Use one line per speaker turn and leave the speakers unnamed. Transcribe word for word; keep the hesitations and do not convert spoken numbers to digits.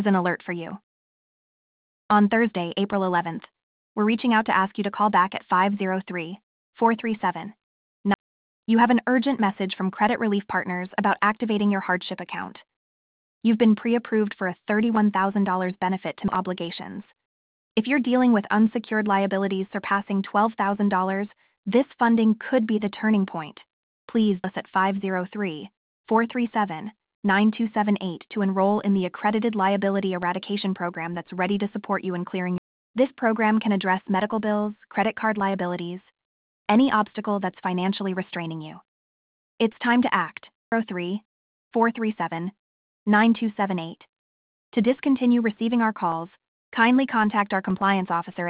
An alert for you. On Thursday, April eleventh, we're reaching out to ask you to call back at five zero three, four three seven, nine. You have an urgent message from Credit Relief Partners about activating your hardship account. You've been pre-approved for a thirty-one thousand dollars benefit to obligations. If you're dealing with unsecured liabilities surpassing twelve thousand dollars, this funding could be the turning point. Please us at five zero three, four three seven, nine two seven eight to enroll in the Accredited Liability Eradication Program that's ready to support you in clearing. This program can address medical bills, credit card liabilities, any obstacle that's financially restraining you. It's time to act. zero three, four three seven, nine two seven eight. To discontinue receiving our calls, kindly contact our compliance officer